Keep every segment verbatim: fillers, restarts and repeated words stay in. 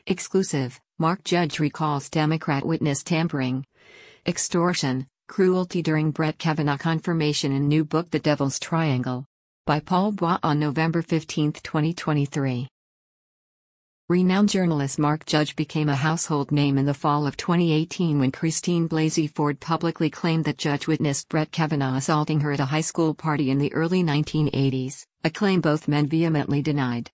Exclusive, Mark Judge recalls Democrat witness tampering, extortion, cruelty during Brett Kavanaugh confirmation in new book The Devil's Triangle. By Paul Bois on November fifteenth, twenty twenty-three. Renowned journalist Mark Judge became a household name in the fall of twenty eighteen when Christine Blasey Ford publicly claimed that Judge witnessed Brett Kavanaugh assaulting her at a high school party in the early nineteen eighties, a claim both men vehemently denied.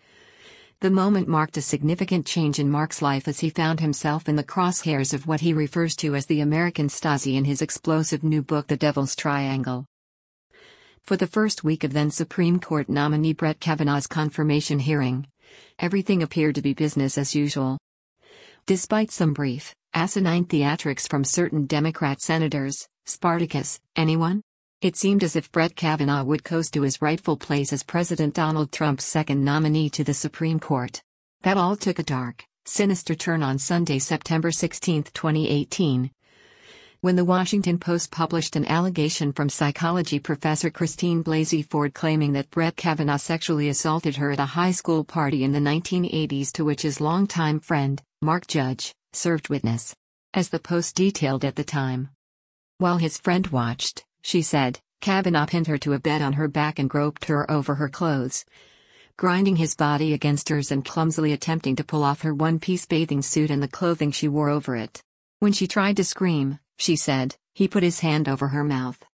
The moment marked a significant change in Mark's life as he found himself in the crosshairs of what he refers to as the American Stasi in his explosive new book The Devil's Triangle. For the first week of then Supreme Court nominee Brett Kavanaugh's confirmation hearing, everything appeared to be business as usual. Despite some brief, asinine theatrics from certain Democrat senators, Spartacus, anyone? It seemed as if Brett Kavanaugh would coast to his rightful place as President Donald Trump's second nominee to the Supreme Court. That all took a dark, sinister turn on Sunday, September sixteenth, twenty eighteen, when the Washington Post published an allegation from psychology professor Christine Blasey Ford claiming that Brett Kavanaugh sexually assaulted her at a high school party in the nineteen eighties, to which his longtime friend, Mark Judge, served witness. As the Post detailed at the time, while his friend watched, she said, Kavanaugh pinned her to a bed on her back and groped her over her clothes, grinding his body against hers and clumsily attempting to pull off her one-piece bathing suit and the clothing she wore over it. When she tried to scream, she said, he put his hand over her mouth.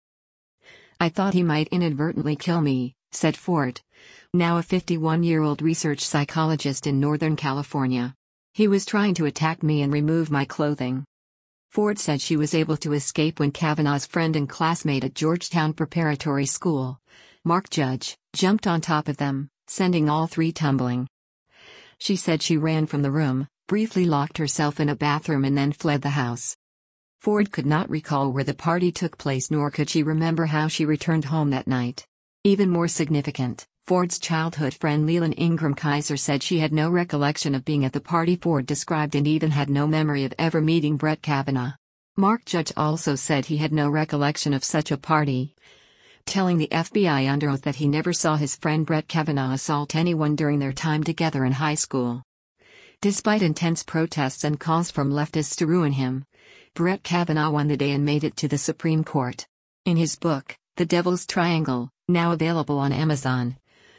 I thought he might inadvertently kill me, said Ford, now a fifty-one-year-old research psychologist in Northern California. He was trying to attack me and remove my clothing. Ford said she was able to escape when Kavanaugh's friend and classmate at Georgetown Preparatory School, Mark Judge, jumped on top of them, sending all three tumbling. She said she ran from the room, briefly locked herself in a bathroom and then fled the house. Ford could not recall where the party took place, nor could she remember how she returned home that night. Even more significant, Ford's childhood friend Leland Ingram Kaiser said she had no recollection of being at the party Ford described and even had no memory of ever meeting Brett Kavanaugh. Mark Judge also said he had no recollection of such a party, telling the F B I under oath that he never saw his friend Brett Kavanaugh assault anyone during their time together in high school. Despite intense protests and calls from leftists to ruin him, Brett Kavanaugh won the day and made it to the Supreme Court. In his book, The Devil's Triangle, now available on Amazon,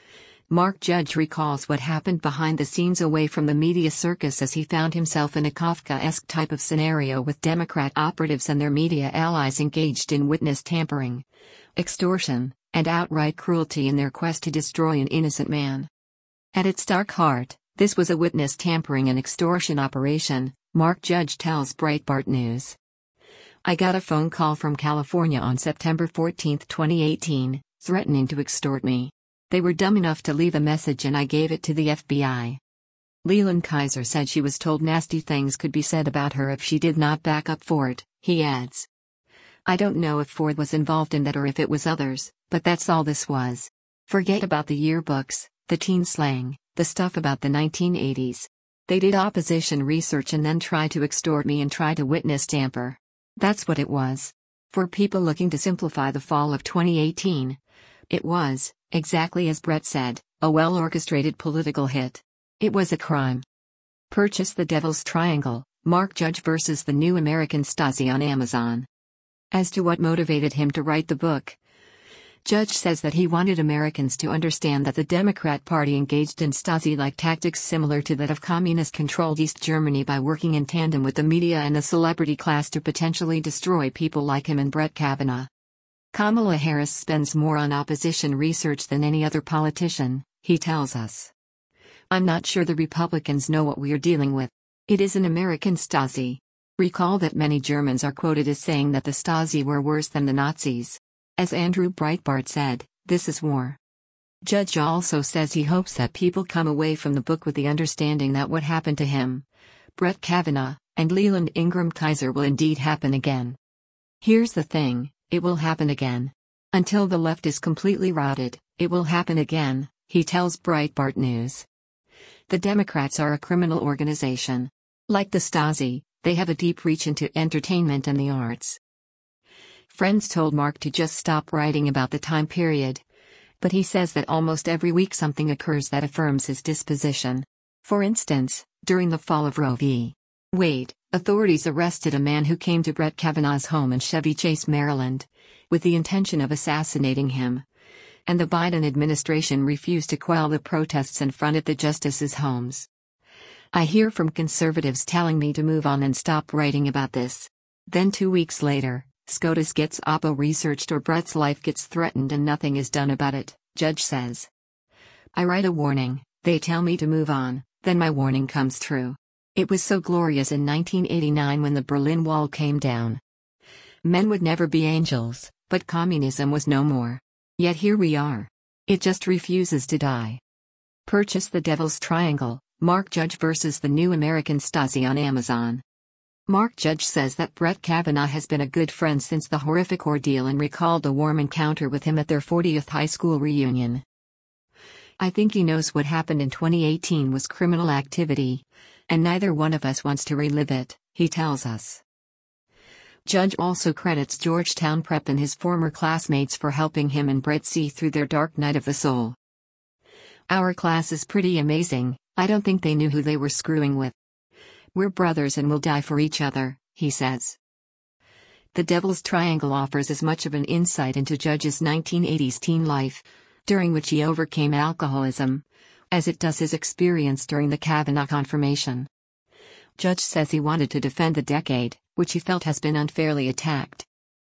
Mark Judge recalls what happened behind the scenes away from the media circus as he found himself in a Kafkaesque type of scenario with Democrat operatives and their media allies engaged in witness tampering, extortion, and outright cruelty in their quest to destroy an innocent man. At its dark heart, this was a witness tampering and extortion operation, Mark Judge tells Breitbart News. I got a phone call from California on September fourteenth, twenty eighteen, threatening to extort me. They were dumb enough to leave a message and I gave it to the F B I. Leland Kaiser said she was told nasty things could be said about her if she did not back up Ford, he adds. I don't know if Ford was involved in that or if it was others, but that's all this was. Forget about the yearbooks, the teen slang, the stuff about the nineteen eighties. They did opposition research and then tried to extort me and try to witness tamper. That's what it was. For people looking to simplify the fall of twenty eighteen, it was, exactly as Brett said, a well-orchestrated political hit. It was a crime. Purchase The Devil's Triangle, Mark Judge versus the New American Stasi on Amazon. As to what motivated him to write the book, Judge says that he wanted Americans to understand that the Democrat Party engaged in Stasi-like tactics similar to that of communist-controlled East Germany by working in tandem with the media and the celebrity class to potentially destroy people like him and Brett Kavanaugh. Kamala Harris spends more on opposition research than any other politician, he tells us. I'm not sure the Republicans know what we are dealing with. It is an American Stasi. Recall that many Germans are quoted as saying that the Stasi were worse than the Nazis. As Andrew Breitbart said, this is war. Judge also says he hopes that people come away from the book with the understanding that what happened to him, Brett Kavanaugh, and Leland Ingram Kaiser will indeed happen again. Here's the thing, it will happen again. Until the left is completely routed, it will happen again, he tells Breitbart News. The Democrats are a criminal organization. Like the Stasi, they have a deep reach into entertainment and the arts. Friends told Mark to just stop writing about the time period, but he says that almost every week something occurs that affirms his disposition. For instance, during the fall of Roe v. Wade, authorities arrested a man who came to Brett Kavanaugh's home in Chevy Chase, Maryland, with the intention of assassinating him. And the Biden administration refused to quell the protests in front of the justices' homes. I hear from conservatives telling me to move on and stop writing about this. Then two weeks later, SCOTUS gets Oppo researched or Brett's life gets threatened and nothing is done about it, Judge says. I write a warning, they tell me to move on, then my warning comes true. It was so glorious in nineteen eighty-nine when the Berlin Wall came down. Men would never be angels, but communism was no more. Yet here we are. It just refuses to die. Purchase The Devil's Triangle, Mark Judge versus the New American Stasi on Amazon. Mark Judge says that Brett Kavanaugh has been a good friend since the horrific ordeal and recalled a warm encounter with him at their fortieth high school reunion. I think he knows what happened in twenty eighteen was criminal activity, and neither one of us wants to relive it, he tells us. Judge also credits Georgetown Prep and his former classmates for helping him and Brett see through their dark night of the soul. Our class is pretty amazing, I don't think they knew who they were screwing with. We're brothers and will die for each other, he says. The Devil's Triangle offers as much of an insight into Judge's nineteen eighties teen life, during which he overcame alcoholism, as it does his experience during the Kavanaugh confirmation. Judge says he wanted to defend the decade, which he felt has been unfairly attacked.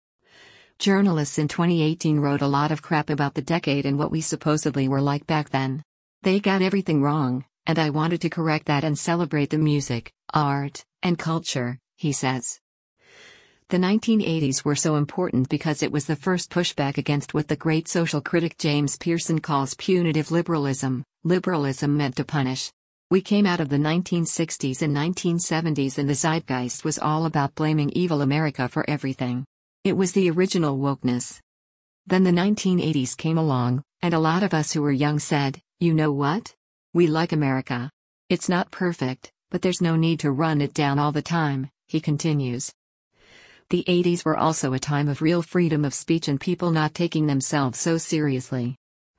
Journalists in twenty eighteen wrote a lot of crap about the decade and what we supposedly were like back then. They got everything wrong, and I wanted to correct that and celebrate the music, art, and culture, he says. The nineteen eighties were so important because it was the first pushback against what the great social critic James Pearson calls punitive liberalism. Liberalism meant to punish. We came out of the nineteen sixties and nineteen seventies and the zeitgeist was all about blaming evil America for everything. It was the original wokeness. Then the nineteen eighties came along, and a lot of us who were young said, you know what? We like America. It's not perfect, but there's no need to run it down all the time, he continues. The eighties were also a time of real freedom of speech and people not taking themselves so seriously.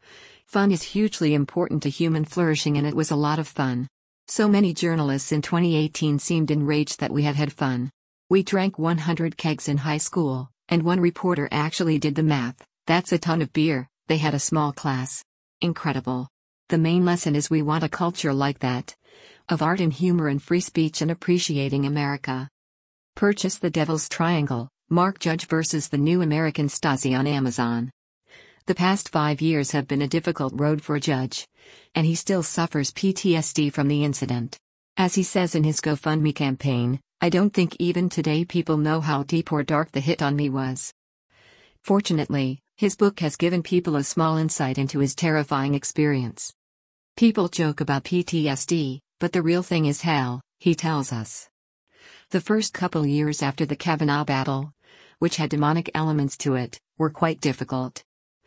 Fun is hugely important to human flourishing and it was a lot of fun. So many journalists in twenty eighteen seemed enraged that we had had fun. We drank one hundred kegs in high school, and one reporter actually did the math, that's a ton of beer, they had a small class. Incredible. The main lesson is we want a culture like that. Of art and humor and free speech and appreciating America. Purchase The Devil's Triangle, Mark Judge versus the New American Stasi on Amazon. The past five years have been a difficult road for Judge, and he still suffers P T S D from the incident. As he says in his GoFundMe campaign, I don't think even today people know how deep or dark the hit on me was. Fortunately, his book has given people a small insight into his terrifying experience. People joke about P T S D, but the real thing is hell, he tells us. The first couple years after the Kavanaugh battle, which had demonic elements to it, were quite difficult.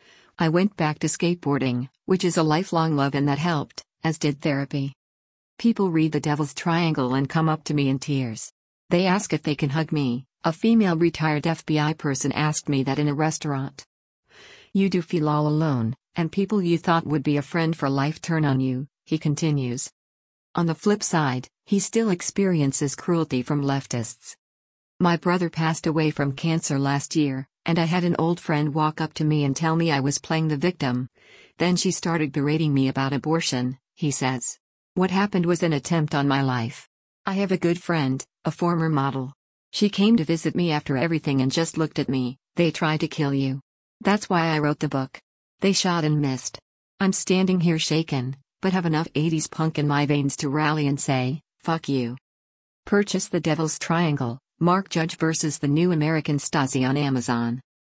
I went back to skateboarding, which is a lifelong love and that helped, as did therapy. People read The Devil's Triangle and come up to me in tears. They ask if they can hug me. A female retired F B I person asked me that in a restaurant. You do feel all alone, and people you thought would be a friend for life turn on you, he continues. On the flip side, he still experiences cruelty from leftists. My brother passed away from cancer last year, and I had an old friend walk up to me and tell me I was playing the victim. Then she started berating me about abortion, he says. What happened was an attempt on my life. I have a good friend, a former model. She came to visit me after everything and just looked at me. They tried to kill you. That's why I wrote the book. They shot and missed. I'm standing here shaken, but have enough eighties punk in my veins to rally and say, fuck you. Purchase The Devil's Triangle, Mark Judge versus the New American Stasi on Amazon.